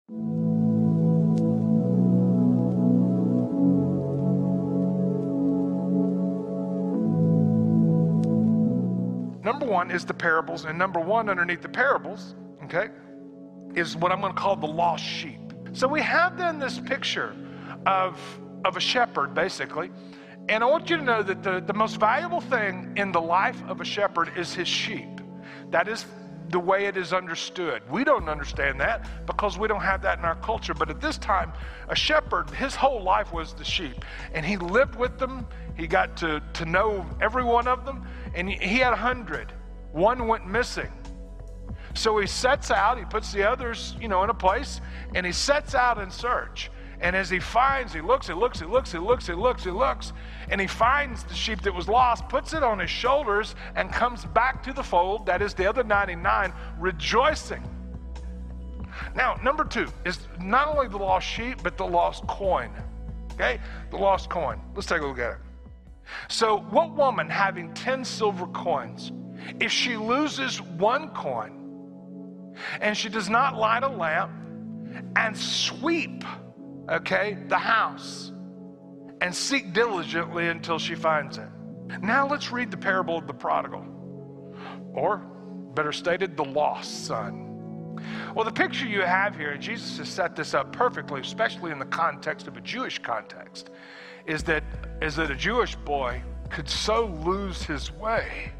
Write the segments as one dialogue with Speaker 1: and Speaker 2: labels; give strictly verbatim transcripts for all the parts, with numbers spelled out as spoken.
Speaker 1: Number one is the parables, and number one underneath the parables, okay, is what I'm going to call the lost sheep. So we have then this picture of, of a shepherd, basically, and I want you to know that the, the most valuable thing in the life of a shepherd is his sheep. That is the way it is understood. We don't understand that because we don't have that in our culture, but at this time, a shepherd, his whole life was the sheep, and he lived with them. He got to, to know every one of them, and he, he had a hundred. One went missing. So he sets out, he puts the others, you know, in a place, and he sets out in search. And as he finds, he looks, he looks, he looks, he looks, he looks, he looks, and he finds the sheep that was lost, puts it on his shoulders, and comes back to the fold, that is the other ninety-nine, rejoicing. Now, number two is not only the lost sheep, but the lost coin. Okay? The lost coin. Let's take a look at it. So, what woman having ten silver coins, if she loses one coin, and she does not light a lamp and sweep, okay, the house, and seek diligently until she finds it? Now let's read the parable of the prodigal, or better stated, the lost son. Well, the picture you have here, and Jesus has set this up perfectly, especially in the context of a Jewish context, is that, is that a Jewish boy could so lose his way.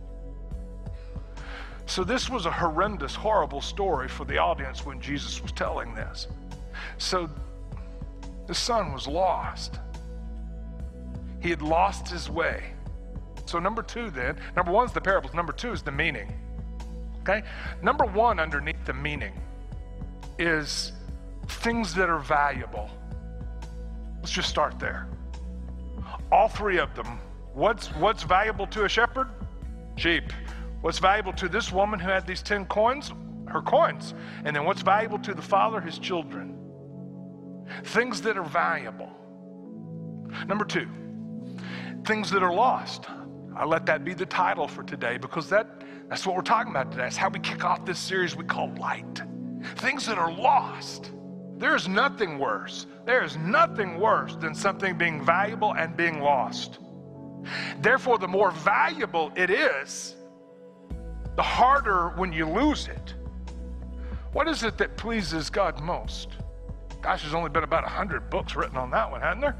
Speaker 1: So this was a horrendous, horrible story for the audience when Jesus was telling this. So the son was lost. He had lost his way. So number two then, number one is the parables, number two is the meaning. Okay? Number one underneath the meaning is things that are valuable. Let's just start there. All three of them. What's, what's valuable to a shepherd? Sheep. What's valuable to this woman who had these ten coins? Her coins. And then what's valuable to the father? His children. Things that are valuable. Number two, things that are lost. I let that be the title for today because that, that's what we're talking about today. That's how we kick off this series we call Light. Things that are lost. There is nothing worse. There is nothing worse than something being valuable and being lost. Therefore, the more valuable it is, the harder when you lose it. What is it that pleases God most? Gosh, there's only been about a hundred books written on that one, hasn't there?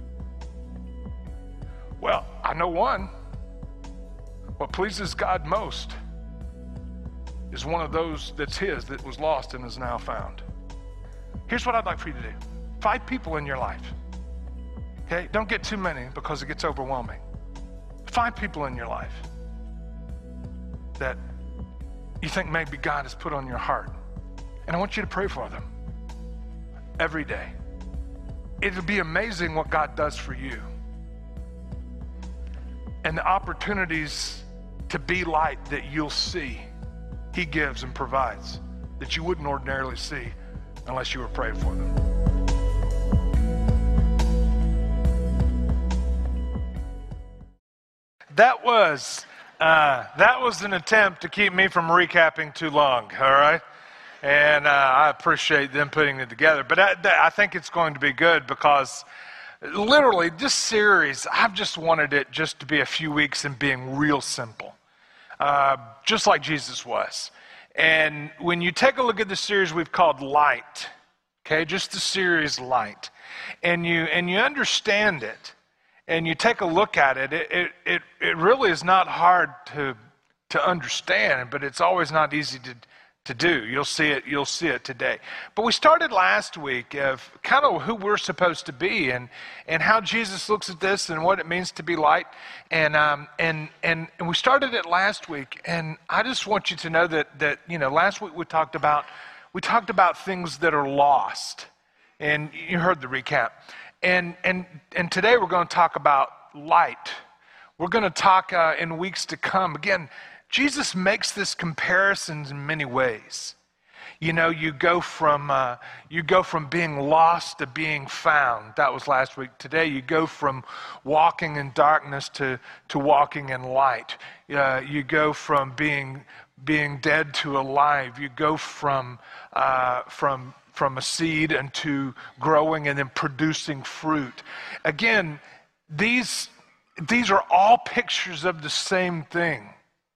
Speaker 1: Well, I know one. What pleases God most is one of those that's his that was lost and is now found. Here's what I'd like for you to do. Five people in your life. Okay? Don't get too many because it gets overwhelming. Five people in your life that you think maybe God has put on your heart. And I want you to pray for them every day. It'll be amazing what God does for you. And the opportunities to be light that you'll see he gives and provides that you wouldn't ordinarily see unless you were praying for them. That was uh, that was an attempt to keep me from recapping too long, all right? And uh, I appreciate them putting it together. But I, I think it's going to be good because literally this series, I've just wanted it just to be a few weeks and being real simple, uh, just like Jesus was. And when you take a look at the series we've called Light, okay, just the series Light, and you and you understand it, and you take a look at it, it it it, it really is not hard to to understand, but it's always not easy to to do. You'll see it, you'll see it today. But we started last week of kind of who we're supposed to be and and how Jesus looks at this and what it means to be light. And um and and, and we started it last week, and I just want you to know that that you know last week we talked about we talked about things that are lost. And you heard the recap. And and and today we're going to talk about light. We're going to talk uh, in weeks to come. Again, Jesus makes this comparison in many ways. You know, you go from uh, you go from being lost to being found. That was last week. Today, you go from walking in darkness to to walking in light. Uh, you go from being being dead to alive. You go from uh, from from a seed into growing and then producing fruit. Again, these, these are all pictures of the same thing.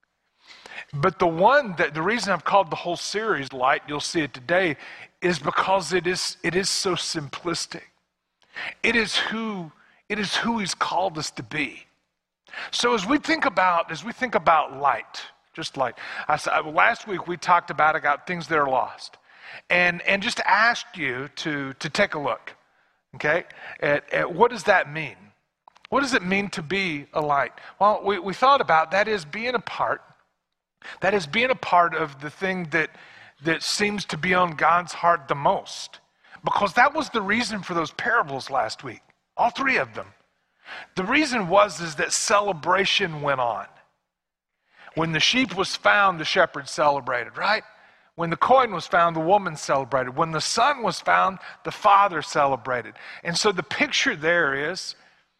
Speaker 1: But the one that, the reason I've called the whole series Light, you'll see it today, is because it is, it is so simplistic. It is who, it is who he's called us to be. So as we think about, as we think about light, just light, I said, last week we talked about, about things that are lost. And, and just asked you to, to take a look, okay, at, at what does that mean? What does it mean to be a light? Well, we, we thought about that is being a part, that is being a part of the thing that, that seems to be on God's heart the most. Because that was the reason for those parables last week, all three of them. The reason was is that celebration went on. When the sheep was found, the shepherd celebrated, right? When the coin was found, the woman celebrated. When the son was found, the father celebrated. And so the picture there is,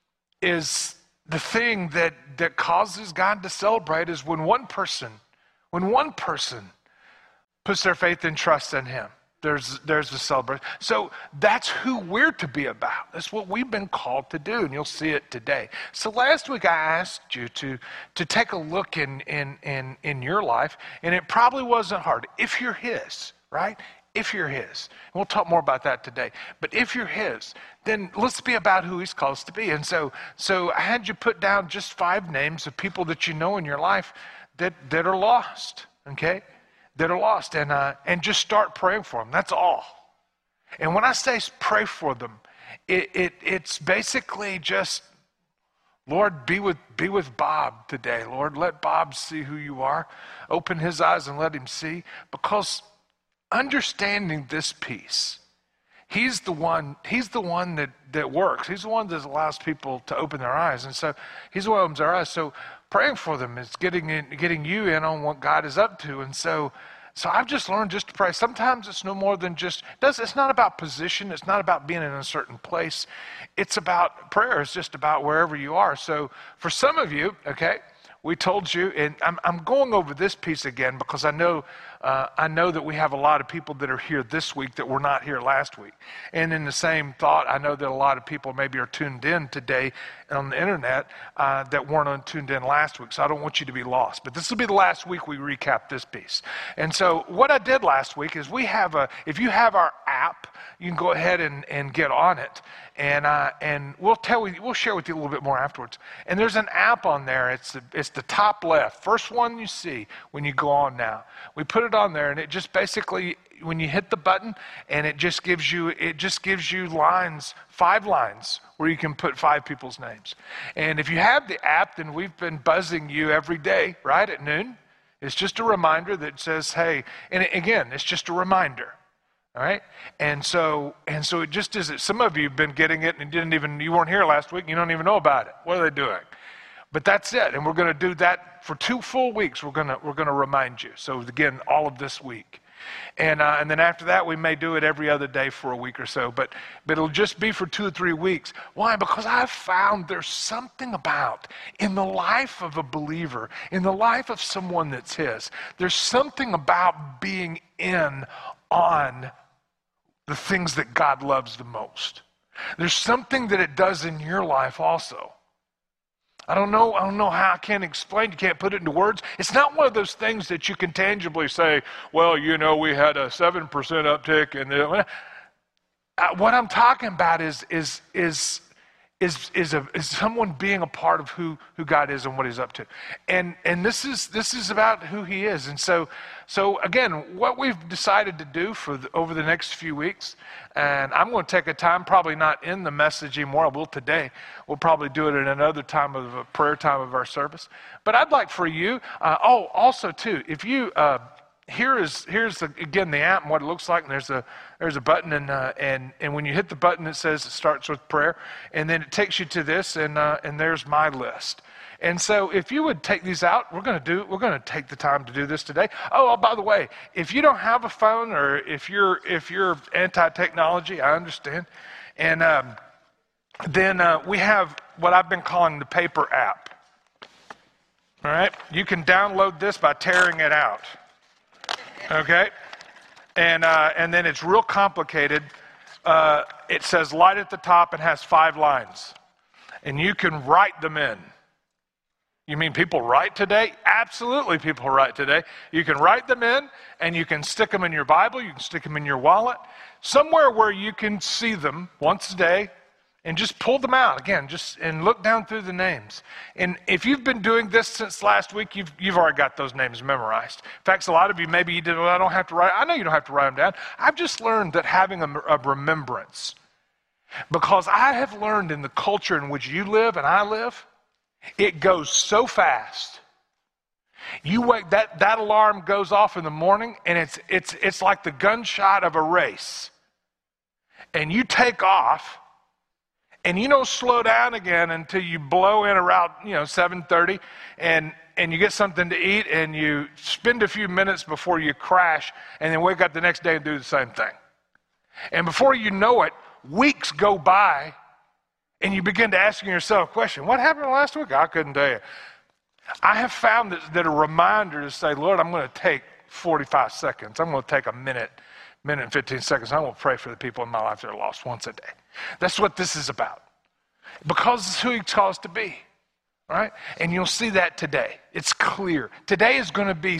Speaker 1: is the thing that, that causes God to celebrate is when one person, when one person puts their faith and trust in him. There's there's the celebration. So that's who we're to be about. That's what we've been called to do, and you'll see it today. So last week I asked you to, to take a look in, in, in, in your life, and it probably wasn't hard. If you're his, right? If you're his. And we'll talk more about that today. But if you're his, then let's be about who he's called us to be. And so so I had you put down just five names of people that you know in your life that, that are lost, okay? That are lost, and uh, and just start praying for them. That's all. And when I say pray for them, it, it it's basically just, Lord, be with be with Bob today. Lord, let Bob see who you are. Open his eyes and let him see. Because understanding this piece, he's the one. He's the one that that works. He's the one that allows people to open their eyes, and so he's the one that opens their eyes. So praying for them is getting in, getting you in on what God is up to. And so, so I've just learned just to pray. Sometimes it's no more than just, does it's not about position. It's not about being in a certain place. It's about prayer. It's just about wherever you are. So for some of you, okay, we told you, and I'm, I'm going over this piece again because I know uh, I know that we have a lot of people that are here this week that were not here last week. And in the same thought, I know that a lot of people maybe are tuned in today on the internet uh, that weren't tuned in last week. So I don't want you to be lost. But this will be the last week we recap this piece. And so what I did last week is we have a, if you have our app, you can go ahead and, and get on it. And uh, and we'll tell you, we'll share with you a little bit more afterwards. And there's an app on there. It's the, it's the top left, first one you see when you go on now. We put it on there, and it just basically, when you hit the button, and it just gives you it just gives you lines, five lines where you can put five people's names. And if you have the app, then we've been buzzing you every day, right at noon. It's just a reminder that says, hey, and again, it's just a reminder. All right, and so and so it just is. Some of you have been getting it and didn't even. You weren't here last week. And you don't even know about it. What are they doing? But that's it. And we're going to do that for two full weeks. We're gonna we're gonna remind you. So again, all of this week, and uh, and then after that, we may do it every other day for a week or so. But but it'll just be for two or three weeks. Why? Because I've found there's something about in the life of a believer, in the life of someone that's his. There's something about being in on the things that God loves the most. There's something that it does in your life also. I don't know, I don't know how I can't explain, you can't put it into words. It's not one of those things that you can tangibly say, well, you know, we had a seven percent uptick. And uh, what I'm talking about is is is is is, a, is someone being a part of who, who God is and what he's up to. And and this is this is about who he is. And so so again, what we've decided to do for the, over the next few weeks, and I'm going to take a time, probably not in the message anymore, I will today. We'll probably do it at another time of a prayer time of our service. But I'd like for you, uh, oh, also too, if you, uh, here is here's the, again the app and what it looks like. And there's a there's a button, and uh, and and when you hit the button, it says it starts with prayer, and then it takes you to this, and uh, and there's my list. And so if you would take these out, we're going to do we're going to take the time to do this today. Oh, oh, by the way, if you don't have a phone, or if you're if you're anti-technology, I understand, and um, then uh, we have what I've been calling the paper app. All right, you can download this by tearing it out. Okay? And, uh, and then it's real complicated. Uh, it says light at the top and has five lines. And you can write them in. You mean people write today? Absolutely, people write today. You can write them in, and you can stick them in your Bible. You can stick them in your wallet. Somewhere where you can see them once a day, and just pull them out again, just and look down through the names. And if you've been doing this since last week, you've you've already got those names memorized. In fact, a lot of you, maybe you did, well, I don't have to write. I know you don't have to write them down. I've just learned that having a, a remembrance, because I have learned in the culture in which you live and I live, it goes so fast. You wake, that, that alarm goes off in the morning, and it's it's it's like the gunshot of a race. And you take off, and you don't slow down again until you blow in around, you know, seven thirty, and and you get something to eat, and you spend a few minutes before you crash, and then wake up the next day and do the same thing. And before you know it, weeks go by, and you begin to asking yourself a question: what happened last week? I couldn't tell you. I have found that, that a reminder to say, Lord, I'm going to take forty-five seconds. I'm going to take a minute, minute and fifteen seconds. I'm going to pray for the people in my life that are lost once a day. That's what this is about. Because it's who he calls to be. All right? And you'll see that today. It's clear. Today is going to be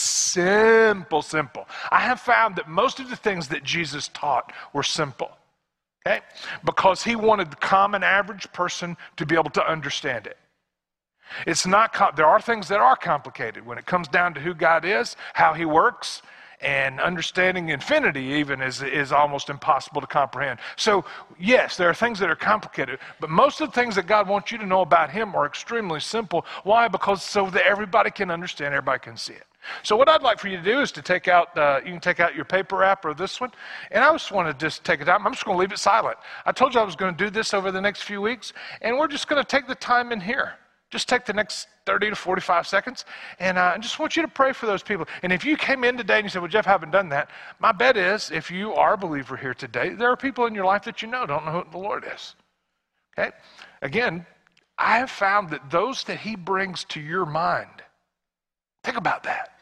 Speaker 1: simple, simple. I have found that most of the things that Jesus taught were simple. Okay? Because he wanted the common average person to be able to understand it. It's not, there are things that are complicated when it comes down to who God is, how he works, and understanding infinity even is, is almost impossible to comprehend. So yes, there are things that are complicated, but most of the things that God wants you to know about him are extremely simple. Why? Because so that everybody can understand, everybody can see it. So what I'd like for you to do is to take out, uh, you can take out your paper app or this one, and I just want to just take it out. I'm just going to leave it silent. I told you I was going to do this over the next few weeks, and we're just going to take the time in here. Just take the next thirty to forty-five seconds, and uh, I just want you to pray for those people. And if you came in today and you said, well, Jeff, I haven't done that, my bet is if you are a believer here today, there are people in your life that you know don't know who the Lord is. Okay? Again, I have found that those that he brings to your mind, think about that.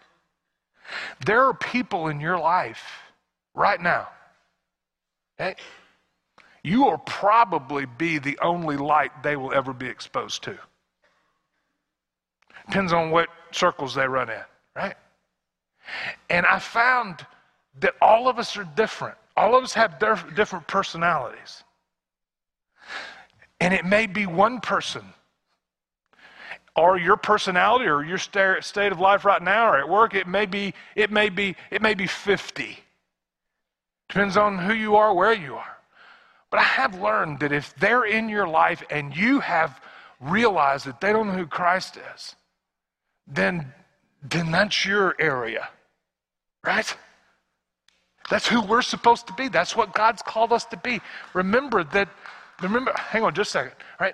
Speaker 1: There are people in your life right now. Okay? You will probably be the only light they will ever be exposed to. Depends on what circles they run in, right? And I found that all of us are different. All of us have different personalities. And it may be one person, or your personality, or your state of life right now, or at work, it may be, it may be, it may be fifty. Depends on who you are, where you are. But I have learned that if they're in your life and you have realized that they don't know who Christ is, then, then that's your area, right? That's who we're supposed to be. That's what God's called us to be. Remember that, remember, hang on just a second, right?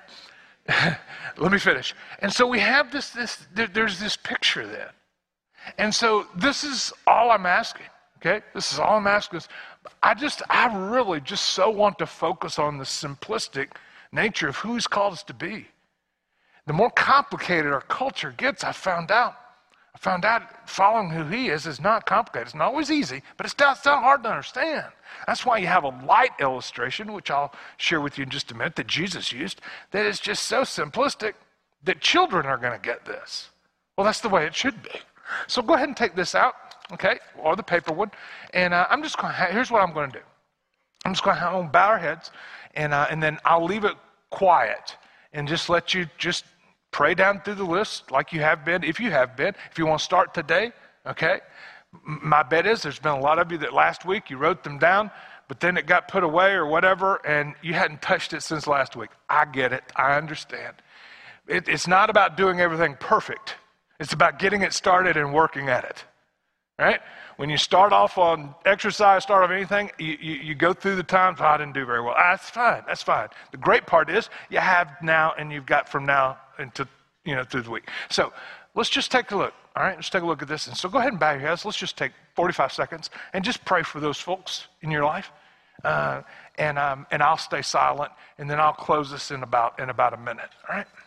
Speaker 1: Let me finish. And so we have this, this there, there's this picture then. And so this is all I'm asking, okay? This is all I'm asking. I just, I really just so want to focus on the simplistic nature of who he's called us to be. The more complicated our culture gets, I found out. I found out following who he is is not complicated. It's not always easy, but it's not, it's not hard to understand. That's why you have a light illustration, which I'll share with you in just a minute, that Jesus used, that is just so simplistic that children are going to get this. Well, that's the way it should be. So go ahead and take this out, okay, or the paper one, and uh, I'm just going to, here's what I'm going to do. I'm just going to bow our heads, and uh, and then I'll leave it quiet and just let you just pray down through the list like you have been, if you have been. If you want to start today, okay? My bet is there's been a lot of you that last week you wrote them down, but then it got put away or whatever, and you hadn't touched it since last week. I get it. I understand. It, it's not about doing everything perfect. It's about getting it started and working at it, right? When you start off on exercise, start off anything, you, you, you go through the times, oh, I didn't do very well. That's fine. That's fine. The great part is you have now and you've got from now into, you know, through the week. So let's just take a look, all right? Let's take a look at this. And so go ahead and bow your heads. Let's just take forty-five seconds and just pray for those folks in your life. Uh, and um, and I'll stay silent, and then I'll close this in about in about a minute, all right?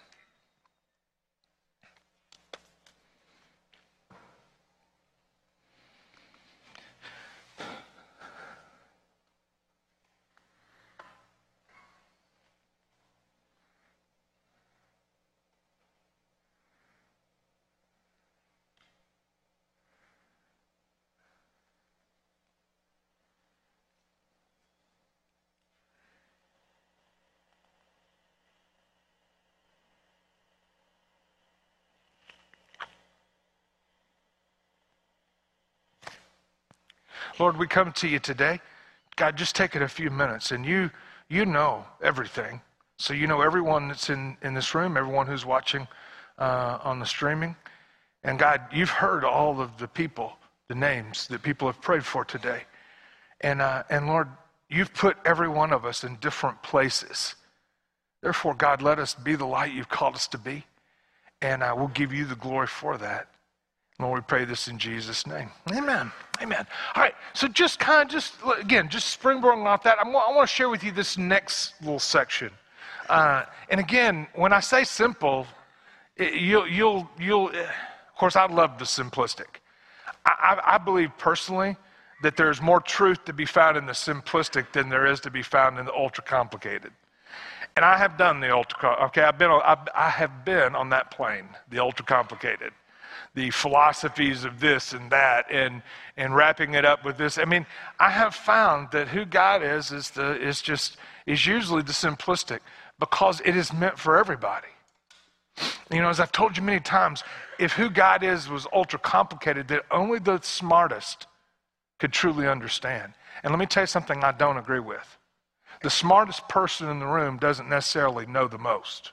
Speaker 1: Lord, we come to you today. God, just take it a few minutes, and you you know everything. So you know everyone that's in, in this room, everyone who's watching uh, on the streaming. And God, you've heard all of the people, the names that people have prayed for today. And uh, and Lord, you've put every one of us in different places. Therefore, God, let us be the light you've called us to be. And I will give you the glory for that. Lord, we pray this in Jesus' name. Amen. Amen. All right. So just kind of just, again, just springboarding off that, I'm, I want to share with you this next little section. Uh, and again, when I say simple, it, you'll, you'll, you'll, of course, I love the simplistic. I, I, I believe personally that there's more truth to be found in the simplistic than there is to be found in the ultra complicated. And I have done the ultra, okay, I've been on, I've, I have been on that plane, the ultra complicated. The philosophies of this and that, and and wrapping it up with this. I mean, I have found that who God is is the is just is usually the simplistic, because it is meant for everybody. You know, as I've told you many times, if who God is was ultra complicated, that only the smartest could truly understand. And let me tell you something I don't agree with. The smartest person in the room doesn't necessarily know the most.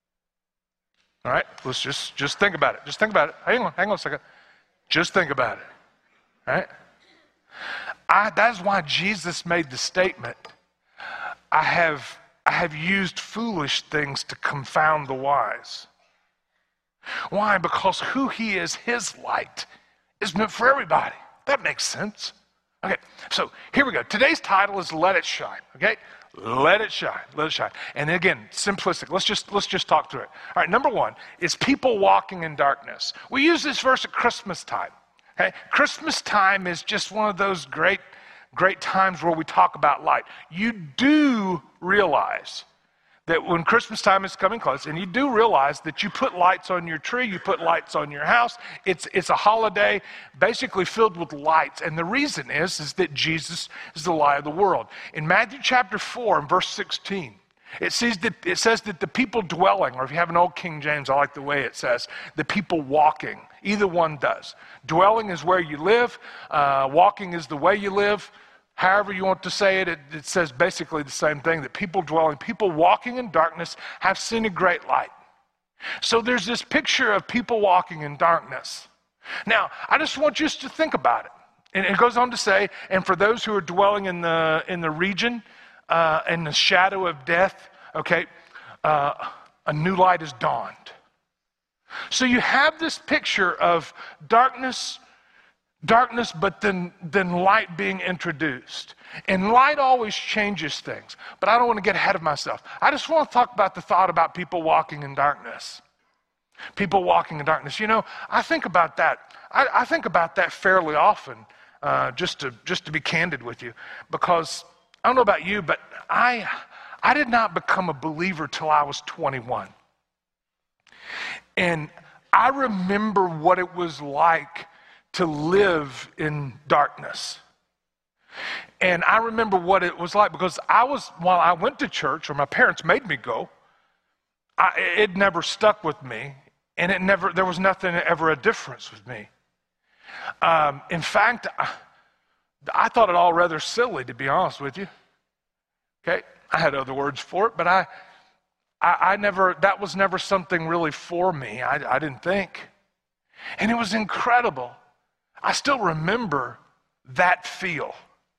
Speaker 1: All right, let's just, just think about it. Just think about it. Hang on, hang on a second. Just think about it. All right? I, that's why Jesus made the statement, I have, I have used foolish things to confound the wise. Why? Because who he is, his light, is meant for everybody. That makes sense. Okay, so here we go. Today's title is Let It Shine, okay? Let it shine, let it shine. And again, simplistic. Let's just let's just talk through it. All right, number one is people walking in darkness. We use this verse at Christmas time. Okay? Christmas time is just one of those great, great times where we talk about light. You do realize that when Christmas time is coming close, and you do realize that you put lights on your tree, you put lights on your house, it's it's a holiday basically filled with lights. And the reason is, is that Jesus is the light of the world. In Matthew chapter four and verse sixteen, it says that it says that the people dwelling, or if you have an old King James, I like the way it says, the people walking. Either one does. Dwelling is where you live, uh, walking is the way you live. However you want to say it, it, it says basically the same thing, that people dwelling, people walking in darkness have seen a great light. So there's this picture of people walking in darkness. Now, I just want you to think about it. And it goes on to say, and for those who are dwelling in the in the region, uh, in the shadow of death, okay, uh, a new light has dawned. So you have this picture of darkness, Darkness, but then, then light being introduced. And light always changes things. But I don't want to get ahead of myself. I just want to talk about the thought about people walking in darkness. People walking in darkness. You know, I think about that. I, I think about that fairly often, uh, just to just to be candid with you. Because I don't know about you, but I I did not become a believer till I was twenty-one. And I remember what it was like to live in darkness. And I remember what it was like, because I was, while I went to church, or my parents made me go, I, it never stuck with me, and it never, there was nothing ever a difference with me. Um, in fact, I, I thought it all rather silly, to be honest with you. Okay, I had other words for it, but I, I, I never, that was never something really for me. I, I didn't think. And it was incredible. I still remember that feel.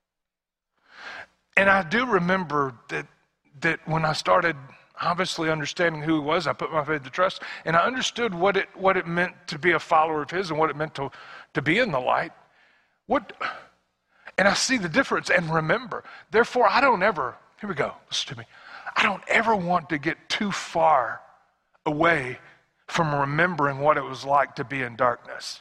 Speaker 1: And I do remember that that when I started obviously understanding who he was, I put my faith to trust, and I understood what it what it meant to be a follower of his and what it meant to, to be in the light. What and I see the difference and remember. Therefore, I don't ever, here we go, listen to me. I don't ever want to get too far away from remembering what it was like to be in darkness.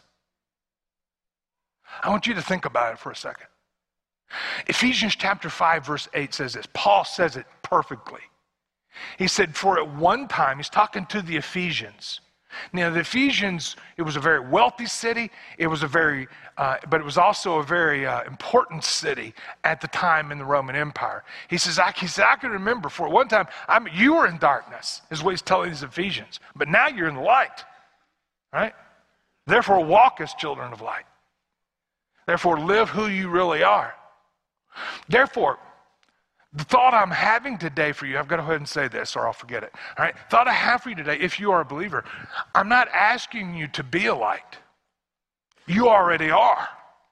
Speaker 1: I want you to think about it for a second. Ephesians chapter five, verse eight says this. Paul says it perfectly. He said, for at one time, he's talking to the Ephesians. Now, the Ephesians, it was a very wealthy city. It was a very, uh, but it was also a very uh, important city at the time in the Roman Empire. He says, I, he said, I can remember for at one time, I'm, you were in darkness, is what he's telling these Ephesians. But now you're in the light, right? Therefore, walk as children of light. Therefore, live who you really are. Therefore, the thought I'm having today for you, I've got to go ahead and say this or I'll forget it. All right, thought I have for you today, if you are a believer, I'm not asking you to be a light. You already are.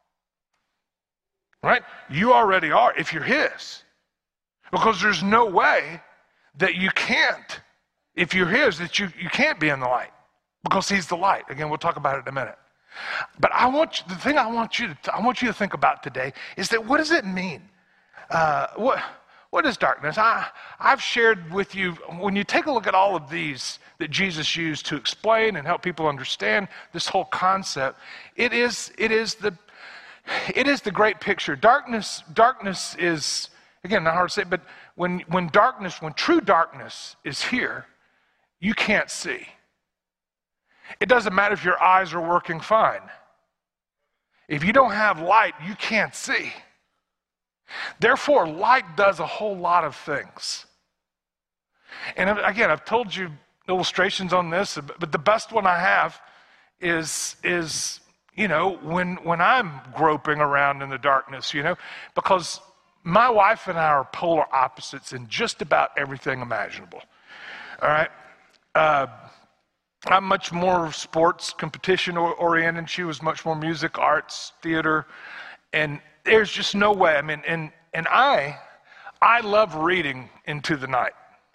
Speaker 1: Right? You already are if you're his. Because there's no way that you can't, if you're his, that you, you can't be in the light. Because he's the light. Again, we'll talk about it in a minute. But I want you, the thing I want you to I want you to think about today is that what does it mean? Uh, what what is darkness? I I've shared with you, when you take a look at all of these that Jesus used to explain and help people understand this whole concept, it is it is the it is the great picture. Darkness darkness is, again, not hard to say, but when when darkness, when true darkness is here, you can't see. It doesn't matter if your eyes are working fine. If you don't have light, you can't see. Therefore, light does a whole lot of things. And again, I've told you illustrations on this, but the best one I have is, is you know, when, when I'm groping around in the darkness, you know, because my wife and I are polar opposites in just about everything imaginable. All right? Uh, I'm much more sports, competition oriented. She was much more music, arts, theater. And there's just no way. I mean, and, and I, I love reading into the night.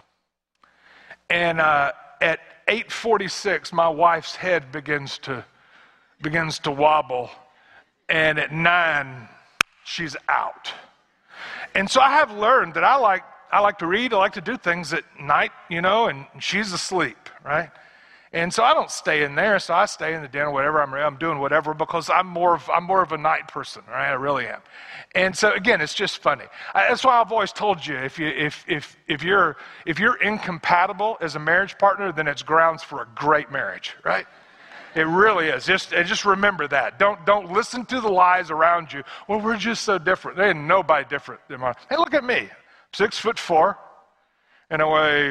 Speaker 1: And uh, at eight forty-six, my wife's head begins to, begins to wobble. And at nine, she's out. And so I have learned that I like, I like to read. I like to do things at night, you know, and she's asleep, right? And so I don't stay in there, so I stay in the den or whatever. I'm, I'm doing whatever because I'm more of I'm more of a night person, right? I really am. And so again, it's just funny. I, that's why I've always told you, if you if if if you're if you're incompatible as a marriage partner, then it's grounds for a great marriage, right? It really is. Just and just remember that. Don't don't listen to the lies around you. Well, we're just so different. There ain't nobody different than mine. Hey, look at me, six foot four. In a way,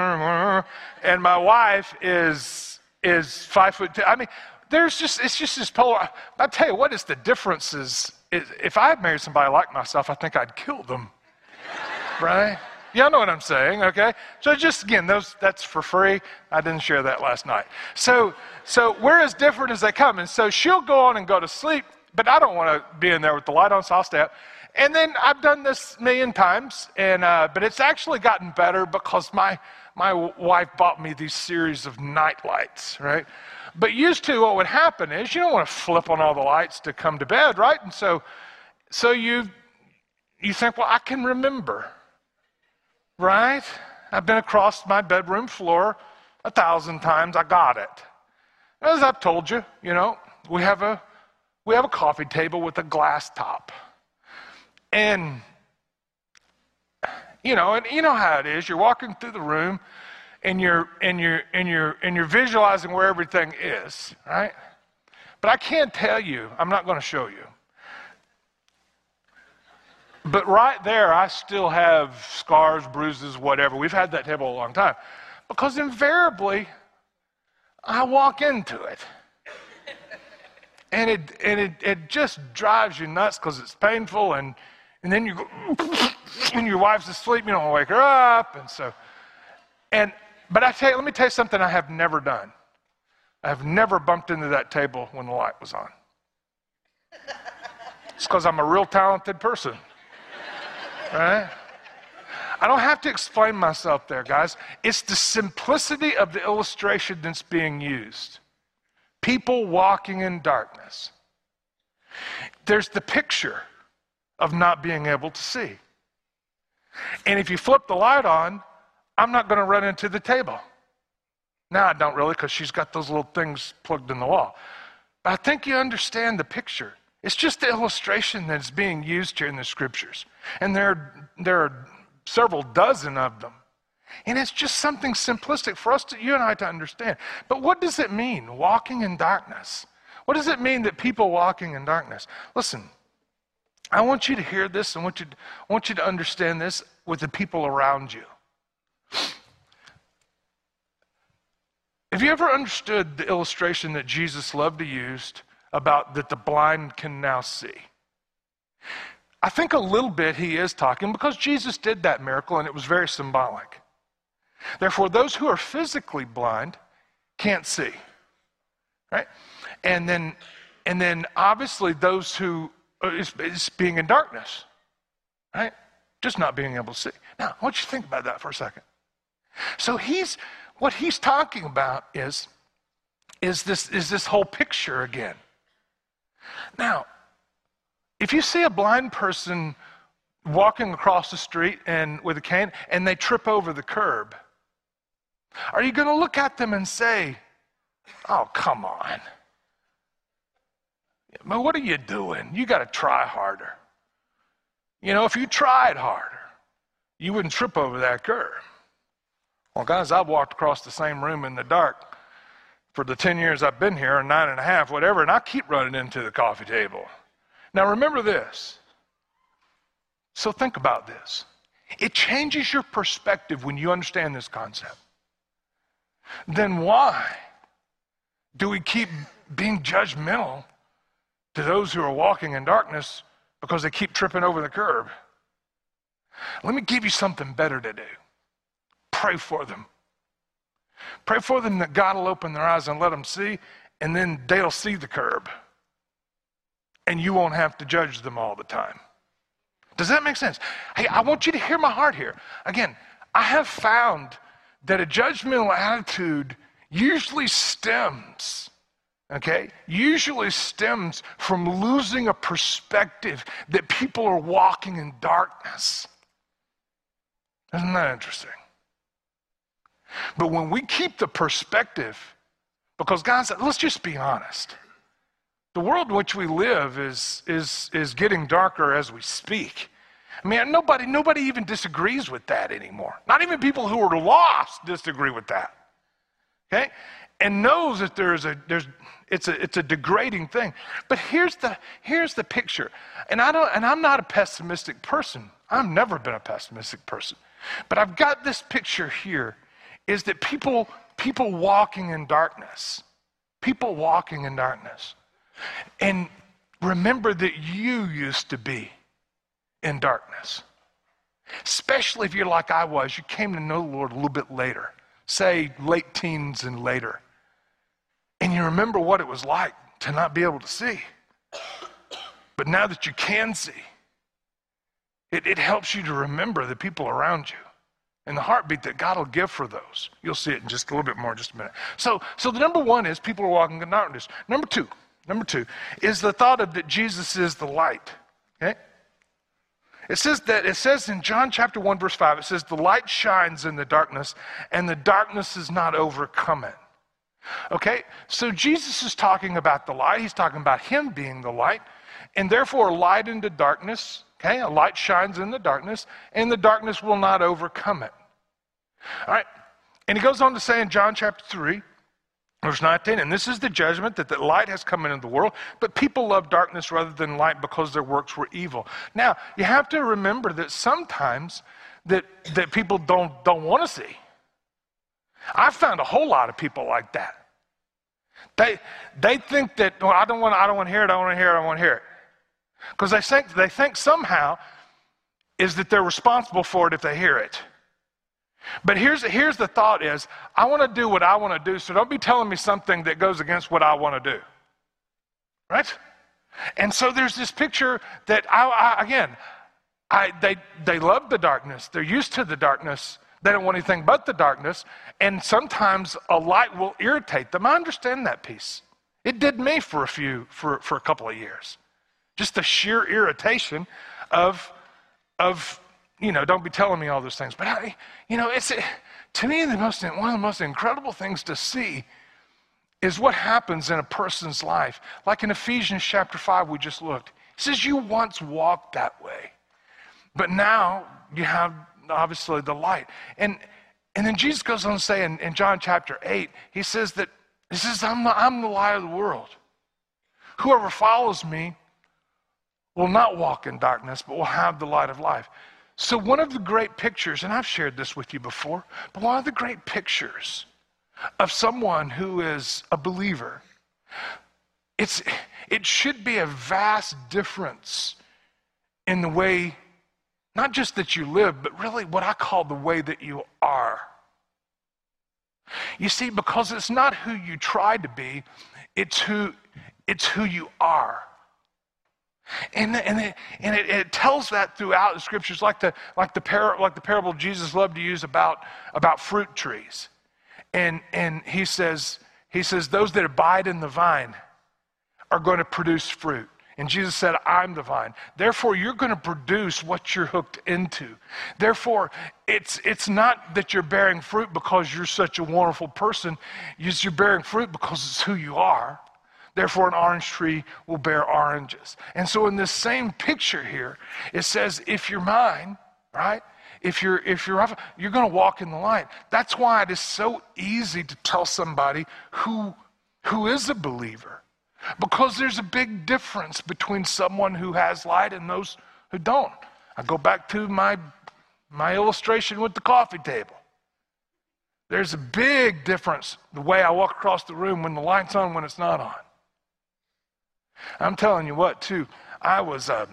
Speaker 1: and my wife is is five foot two. I mean, there's just it's just this polar. I tell you what is the difference is, is if I had married somebody like myself, I think I'd kill them, right? Y'all know what I'm saying, okay? So just again, those that's for free. I didn't share that last night. So so we're as different as they come, and so she'll go on and go to sleep, but I don't want to be in there with the light on, so I'll stay up. And then I've done this a million times, and uh, but it's actually gotten better because my my wife bought me these series of night lights, right? But used to, what would happen is you don't want to flip on all the lights to come to bed, right? And so so you you think, well, I can remember, right? I've been across my bedroom floor a thousand times. I got it. As I've told you, you know, we have a we have a coffee table with a glass top. And, you know, and you know how it is. You're walking through the room and you're and you're and you're and you're visualizing where everything is, right? But I can't tell you, I'm not going to show you. But right there, I still have scars, bruises, whatever. We've had that table a long time. Because invariably, I walk into it. And it and it, it just drives you nuts because it's painful, and and then you go, and your wife's asleep, you don't want to wake her up, and so, and but I tell you, let me tell you something I have never done. I have never bumped into that table when the light was on. It's because I'm a real talented person, right? I don't have to explain myself there, guys. It's the simplicity of the illustration that's being used. People walking in darkness. There's the picture of not being able to see. And if you flip the light on, I'm not going to run into the table. Now I don't really, because she's got those little things plugged in the wall. But I think you understand the picture. It's just the illustration that's being used here in the scriptures. And there, there are several dozen of them. And it's just something simplistic for us, to, you and I, to understand. But what does it mean, walking in darkness? What does it mean that people walking in darkness? Listen, I want you to hear this. I want you to, I want you to understand this with the people around you. Have you ever understood the illustration that Jesus loved to use about that the blind can now see. I think a little bit he is talking because Jesus did that miracle and it was very symbolic. Therefore, those who are physically blind can't see, right? And then, and then obviously those who is, is being in darkness, right? Just not being able to see. Now, I want you to think about that for a second. So he's, what he's talking about is, is this, is this whole picture again. Now, if you see a blind person walking across the street and with a cane and they trip over the curb, are you going to look at them and say, oh, come on. Man, what are you doing? You got to try harder. You know, if you tried harder, you wouldn't trip over that curb. Well, guys, I've walked across the same room in the dark for the ten years I've been here, or nine and a half, whatever, and I keep running into the coffee table. Now, remember this. So think about this. It changes your perspective when you understand this concept. Then why do we keep being judgmental to those who are walking in darkness because they keep tripping over the curb? Let me give you something better to do. Pray for them. Pray for them that God will open their eyes and let them see, and then they'll see the curb. And you won't have to judge them all the time. Does that make sense? Hey, I want you to hear my heart here. Again, I have found that a judgmental attitude usually stems, okay, usually stems from losing a perspective that people are walking in darkness. Isn't that interesting? But when we keep the perspective, because guys, let's just be honest. The world in which we live is, is, is getting darker as we speak. I mean, nobody, nobody even disagrees with that anymore. Not even people who are lost disagree with that. Okay? And knows that there's a, there's, it's a, it's a degrading thing. But here's the, here's the picture. And I don't, and I'm not a pessimistic person. I've never been a pessimistic person. But I've got this picture here, is that people, people walking in darkness, people walking in darkness. And remember that you used to be in darkness. Especially if you're like I was, you came to know the Lord a little bit later, say late teens and later. And you remember what it was like to not be able to see. But now that you can see, it, it helps you to remember the people around you and the heartbeat that God will give for those. You'll see it in just a little bit more in just a minute. So, so the number one is people are walking in darkness. Number two, number two is the thought of that Jesus is the light. Okay? It says that, it says in John chapter one, verse five, it says, the light shines in the darkness, and the darkness is not overcome it. Okay? So Jesus is talking about the light. He's talking about him being the light, and therefore light into darkness. Okay? A light shines in the darkness, and the darkness will not overcome it. All right? And he goes on to say in John chapter three, verse nineteen, and this is the judgment, that the light has come into the world, but people love darkness rather than light because their works were evil. Now, you have to remember that sometimes that, that people don't, don't want to see. I've found a whole lot of people like that. They, they think that, well, I don't want I don't want to hear it, I don't want to hear it, I don't want to hear it. Because they think, they think somehow is that they're responsible for it if they hear it. But here's, here's the thought is, I want to do what I want to do, so don't be telling me something that goes against what I want to do. Right? And so there's this picture that, I, I, again, I, they, they love the darkness. They're used to the darkness. They don't want anything but the darkness. And sometimes a light will irritate them. I understand that piece. It did me for a few, for, for a couple of years. Just the sheer irritation of, of, you know, don't be telling me all those things. But, I, you know, it's to me, the most, one of the most incredible things to see is what happens in a person's life. Like in Ephesians chapter five, we just looked. It says, you once walked that way, but now you have, obviously, the light. And and then Jesus goes on to say in, in John chapter eight, he says that, he says, I'm the, I'm the light of the world. Whoever follows me will not walk in darkness, but will have the light of life. So one of the great pictures, and I've shared this with you before, but one of the great pictures of someone who is a believer, it's, it should be a vast difference in the way, not just that you live, but really what I call the way that you are. You see, because it's not who you try to be, it's who, it's who you are. And, and, it, and it, it tells that throughout the scriptures, like the, like the, par, like the parable Jesus loved to use about, about fruit trees. And, and he says, he says, those that abide in the vine are going to produce fruit. And Jesus said, I'm the vine. Therefore, you're going to produce what you're hooked into. Therefore, it's, it's not that you're bearing fruit because you're such a wonderful person. You're bearing fruit because it's who you are. Therefore, an orange tree will bear oranges. And so in this same picture here, it says, if you're mine, right? If you're, if you're, you're going to walk in the light. That's why it is so easy to tell somebody who, who is a believer. Because there's a big difference between someone who has light and those who don't. I go back to my, my illustration with the coffee table. There's a big difference the way I walk across the room when the light's on, when it's not on. I'm telling you what, too. I was, uh,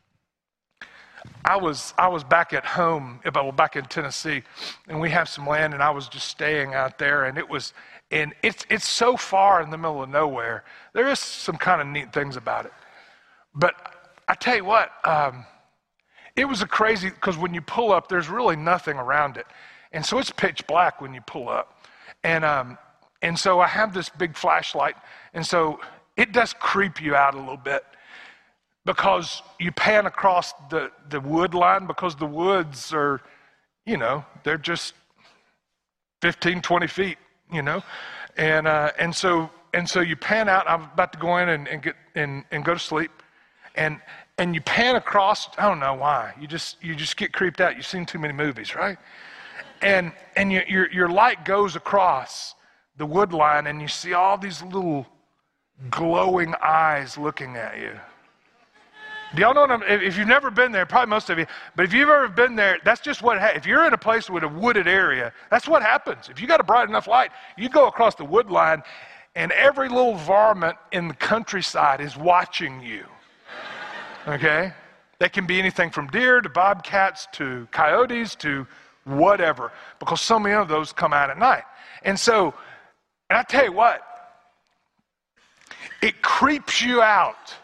Speaker 1: I was, I was back at home, well, back in Tennessee, and we have some land, and I was just staying out there, and it was, and it's it's so far in the middle of nowhere. There is some kind of neat things about it, but I tell you what, um, it was a crazy, because when you pull up, there's really nothing around it, and so it's pitch black when you pull up, and um, and so I have this big flashlight, and so it does creep you out a little bit because you pan across the, the wood line because the woods are, you know, they're just fifteen, twenty feet, you know. And uh, and so and so you pan out. I'm about to go in and, and get and, and go to sleep. And and you pan across, I don't know why. You just you just get creeped out. You've seen too many movies, right? And and you, your your light goes across the wood line and you see all these little glowing eyes looking at you. Do y'all know what I'm, if you've never been there, probably most of you, but if you've ever been there, that's just what, if you're in a place with a wooded area, that's what happens. If you got a bright enough light, you go across the wood line and every little varmint in the countryside is watching you, okay? That can be anything from deer to bobcats to coyotes to whatever, because so many of those come out at night. And so, and I tell you what, it creeps you out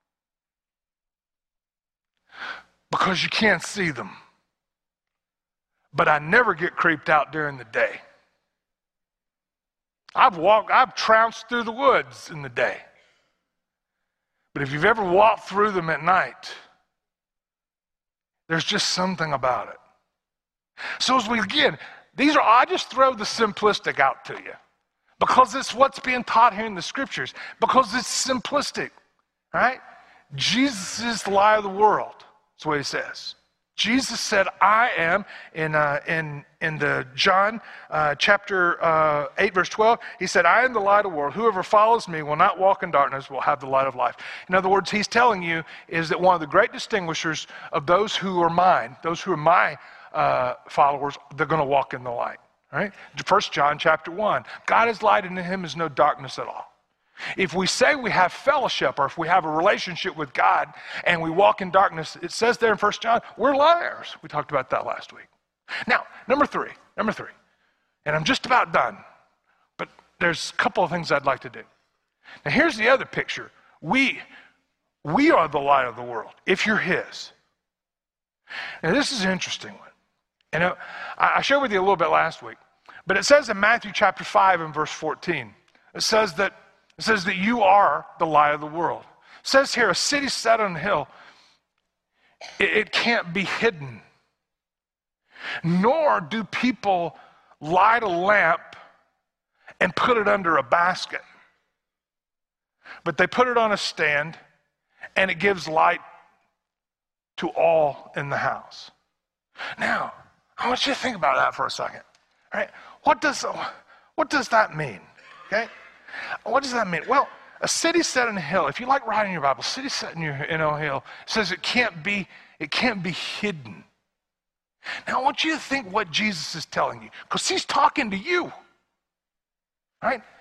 Speaker 1: because you can't see them. But I never get creeped out during the day. I've walked, I've trounced through the woods in the day. But if you've ever walked through them at night, there's just something about it. So as we, again, these are, I just throw the simplistic out to you. Because it's what's being taught here in the scriptures. Because it's simplistic, right? Jesus is the light of the world. That's what he says. Jesus said, I am, in uh, in in the John uh, chapter uh, eight, verse twelve, he said, I am the light of the world. Whoever follows me will not walk in darkness, will have the light of life. In other words, he's telling you is that one of the great distinguishers of those who are mine, those who are my uh, followers, they're going to walk in the light. Right? First John chapter one. God is light and in him is no darkness at all. If we say we have fellowship or if we have a relationship with God and we walk in darkness, it says there in First John, we're liars. We talked about that last week. Now, number three, number three, and I'm just about done, but there's a couple of things I'd like to do. Now here's the other picture. We, we are the light of the world, if you're his. Now this is an interesting one. And I, I shared with you a little bit last week, but it says in Matthew chapter five and verse fourteen, it says that it says that you are the light of the world. It says here, a city set on a hill, it, it can't be hidden. Nor do people light a lamp and put it under a basket, but they put it on a stand, and it gives light to all in the house. Now, I want you to think about that for a second. All right? What does, what does that mean? Okay? What does that mean? Well, a city set in a hill, if you like writing your Bible, city set in, your, in a hill, says it can't be, it can't be hidden. Now, I want you to think what Jesus is telling you, because he's talking to you. Right?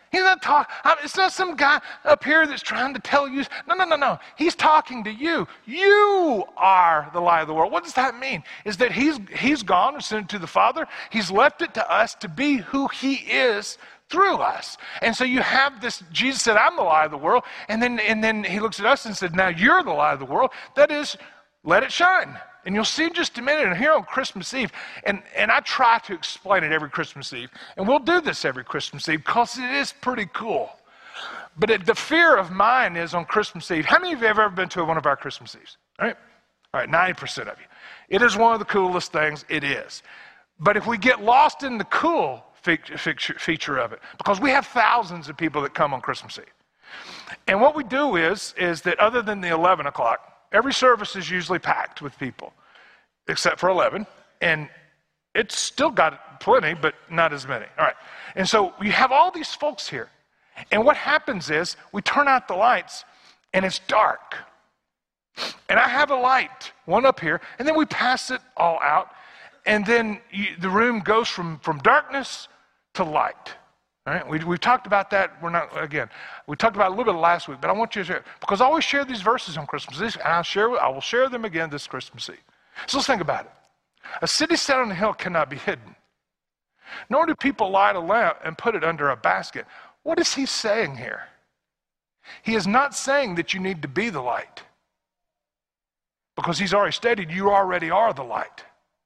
Speaker 1: He's not talking, it's not some guy up here that's trying to tell you. No, no, no, no. He's talking to you. You are the light of the world. What does that mean? Is that he's, he's gone and sent it to the Father. He's left it to us to be who he is through us. And so you have this, Jesus said, I'm the light of the world. And then, and then he looks at us and said, now you're the light of the world. That is, let it shine. And you'll see in just a minute, and here on Christmas Eve, and, and I try to explain it every Christmas Eve, and we'll do this every Christmas Eve because it is pretty cool. But it, the fear of mine is on Christmas Eve. How many of you have ever been to one of our Christmas Eves? All right? All right, ninety percent of you. It is one of the coolest things. It is. But if we get lost in the cool feature, feature of it, because we have thousands of people that come on Christmas Eve. And what we do is, is that other than the eleven o'clock, every service is usually packed with people, except for eleven. And it's still got plenty, but not as many. All right. And so you have all these folks here. And what happens is we turn out the lights, and it's dark. And I have a light, one up here, and then we pass it all out. And then you, the room goes from, from darkness to light. All right, we, we've talked about that. We're not, again, we talked about it a little bit last week, but I want you to share, because I always share these verses on Christmas Eve, and I'll share, I will share them again this Christmas Eve. So let's think about it. A city set on a hill cannot be hidden, nor do people light a lamp and put it under a basket. What is he saying here? He is not saying that you need to be the light, because he's already stated you already are the light.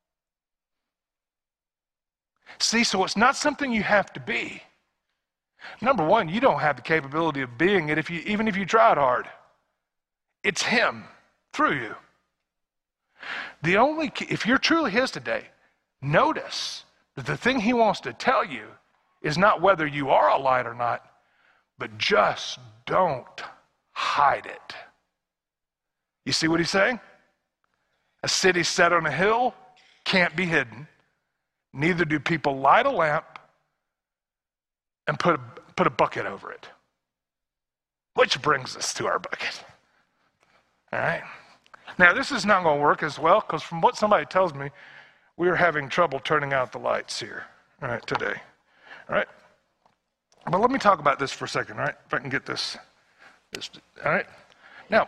Speaker 1: See, so it's not something you have to be. Number one, you don't have the capability of being it if you, even if you tried hard. It's him through you. The only, if you're truly his today, notice that the thing he wants to tell you is not whether you are a light or not, but just don't hide it. You see what he's saying? A city set on a hill can't be hidden. Neither do people light a lamp and put a, put a bucket over it. Which brings us to our bucket. All right. Now, this is not going to work as well, because from what somebody tells me, we are having trouble turning out the lights here, all right, today. All right. But let me talk about this for a second, all right, if I can get this. this all right. Now,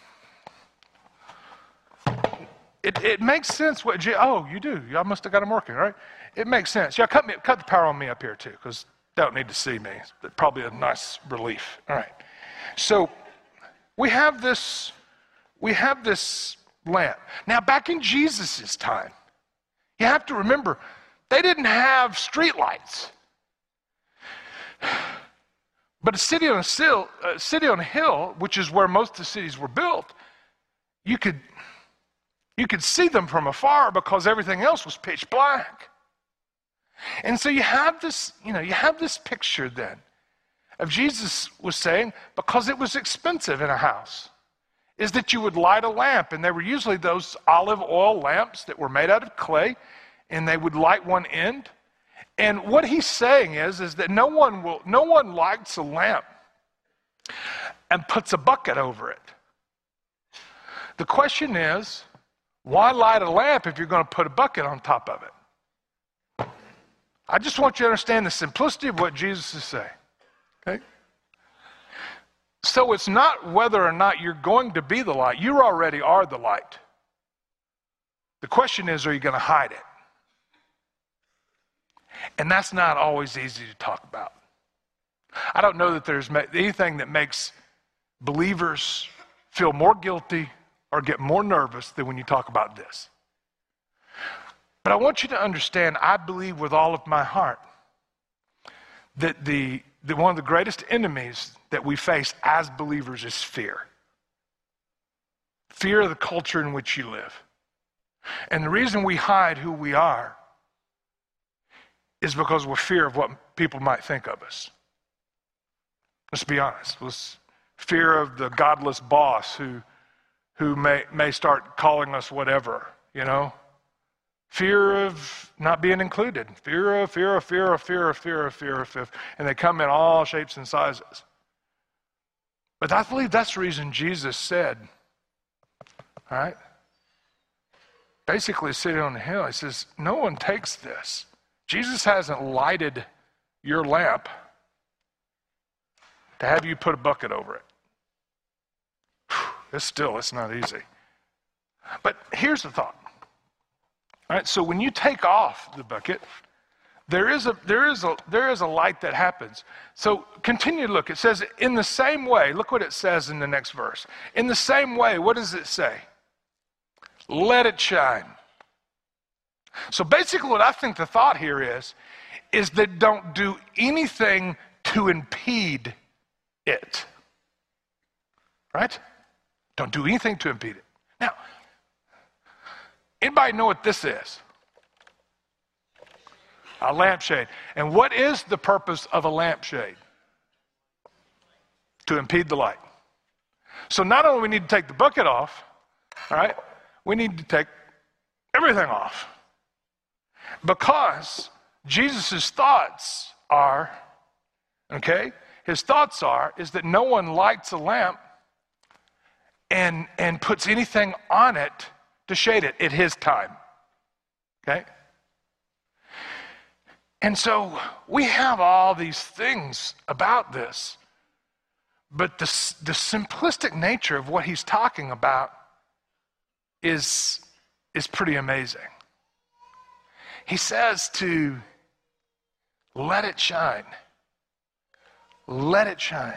Speaker 1: it, it makes sense what, G- oh, you do. Y'all must have got them working, right? It makes sense. Yeah, cut, me, cut the power on me up here, too, because they don't need to see me. It's probably a nice relief. All right. So we have this, we have this lamp. Now, back in Jesus' time, you have to remember, they didn't have street lights. But a city on a, sill, a city on a hill, which is where most of the cities were built, you could, you could see them from afar because everything else was pitch black. And so you have this, you know, you have this picture then of Jesus was saying, because it was expensive in a house, is that you would light a lamp, and they were usually those olive oil lamps that were made out of clay, and they would light one end. And what he's saying is, is that no one will, no one lights a lamp and puts a bucket over it. The question is, why light a lamp if you're going to put a bucket on top of it? I just want you to understand the simplicity of what Jesus is saying. Okay? So it's not whether or not you're going to be the light. You already are the light. The question is, are you going to hide it? And that's not always easy to talk about. I don't know that there's anything that makes believers feel more guilty or get more nervous than when you talk about this. But I want you to understand, I believe with all of my heart that the, the one of the greatest enemies that we face as believers is fear. Fear of the culture in which you live. And the reason we hide who we are is because we're fear of what people might think of us. Let's be honest. Let's fear of the godless boss who, who may, may start calling us whatever, you know. Fear of not being included. Fear of, fear of, fear of, fear of, fear of, fear of, fear of. And they come in all shapes and sizes. But I believe that's the reason Jesus said, all right, basically sitting on the hill, he says, no one takes this. Jesus hasn't lighted your lamp to have you put a bucket over it. It's still, it's not easy. But here's the thought. All right, so when you take off the bucket, there is a there is a there is a light that happens. So continue to look. It says, in the same way, look what it says in the next verse. In the same way, what does it say? Let it shine. So basically what I think the thought here is, is that don't do anything to impede it. Right? Don't do anything to impede it. Now, anybody know what this is? A lampshade. And what is the purpose of a lampshade? To impede the light. So not only do we need to take the bucket off, all right, we need to take everything off. Because Jesus' thoughts are, okay, his thoughts are, is that no one lights a lamp and, and puts anything on it to shade it at his time. Okay? And so we have all these things about this, but the, the simplistic nature of what he's talking about is, is pretty amazing. He says to let it shine. Let it shine.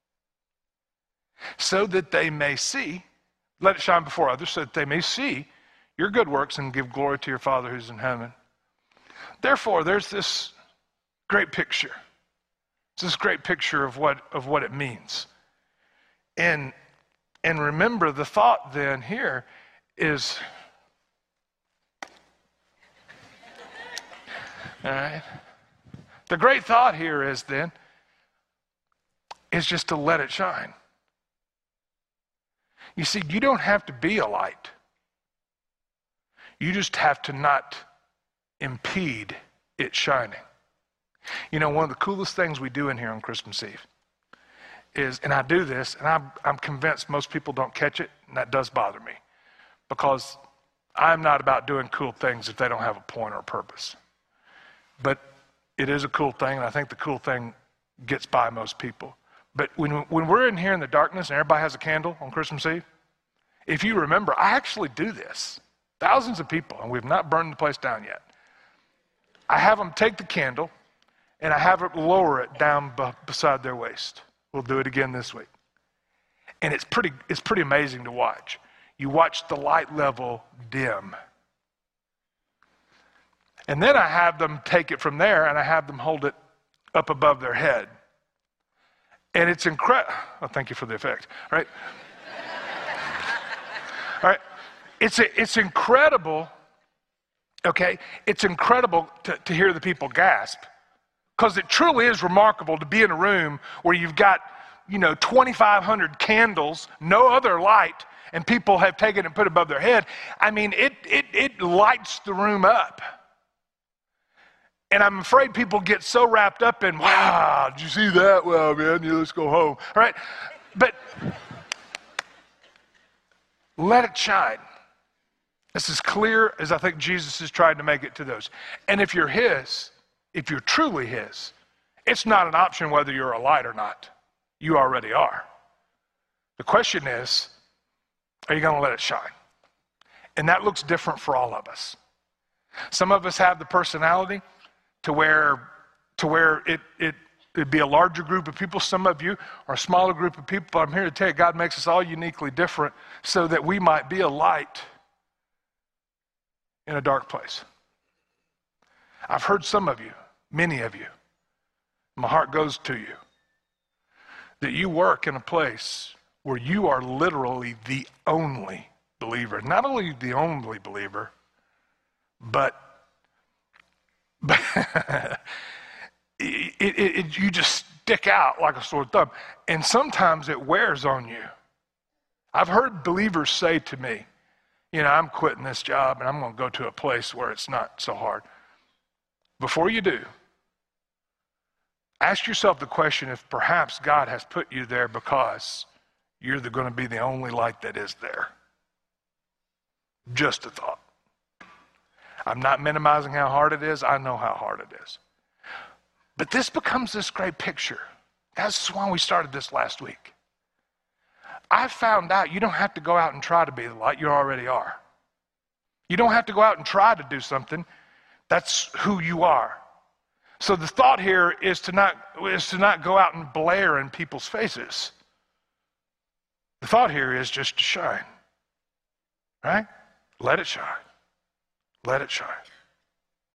Speaker 1: So that they may see, let it shine before others, so that they may see your good works and give glory to your Father who's in heaven. Therefore, there's this great picture. It's this great picture of what of what it means. And and remember, the thought then here is, all right, the great thought here is then, is just to let it shine. You see, you don't have to be a light. You just have to not impede it shining. You know, one of the coolest things we do in here on Christmas Eve is, and I do this, and I'm, I'm convinced most people don't catch it, and that does bother me, because I'm not about doing cool things if they don't have a point or a purpose. But it is a cool thing, and I think the cool thing gets by most people. But when, when we're in here in the darkness and everybody has a candle on Christmas Eve, if you remember, I actually do this. Thousands of people, and we've not burned the place down yet. I have them take the candle, and I have it lower it down b- beside their waist. We'll do it again this week. And it's pretty, it's pretty amazing to watch. You watch the light level dim. And then I have them take it from there, and I have them hold it up above their head. And it's incredible. Oh, thank you for the effect. All right. All right. It's, a, it's incredible, okay? It's incredible to, to hear the people gasp, because it truly is remarkable to be in a room where you've got, you know, twenty-five hundred candles, no other light, and people have taken it and put it above their head. I mean, it, it, it lights the room up. And I'm afraid people get so wrapped up in, wow, did you see that? Well, man, yeah, let's go home. All right? But let it shine. It's as clear as I think Jesus is trying to make it to those. And if you're his, if you're truly his, it's not an option whether you're a light or not. You already are. The question is, are you going to let it shine? And that looks different for all of us. Some of us have the personality to where to where it, it, it'd be a larger group of people. Some of you are a smaller group of people. But I'm here to tell you, God makes us all uniquely different so that we might be a light in a dark place. I've heard some of you, many of you, my heart goes to you, that you work in a place where you are literally the only believer. Not only the only believer, but But it, it, it, you just stick out like a sore thumb. And sometimes it wears on you. I've heard believers say to me, you know, I'm quitting this job and I'm going to go to a place where it's not so hard. Before you do, ask yourself the question if perhaps God has put you there because you're going to be the only light that is there. Just a thought. I'm not minimizing how hard it is. I know how hard it is. But this becomes this great picture That's why we started this last week. I found out you don't have to go out and try to be the light. You already are. You don't have to go out and try to do something. That's who you are. So the thought here is to not, is to not go out and blare in people's faces. The thought here is just to shine. Right? Let it shine. Let it shine.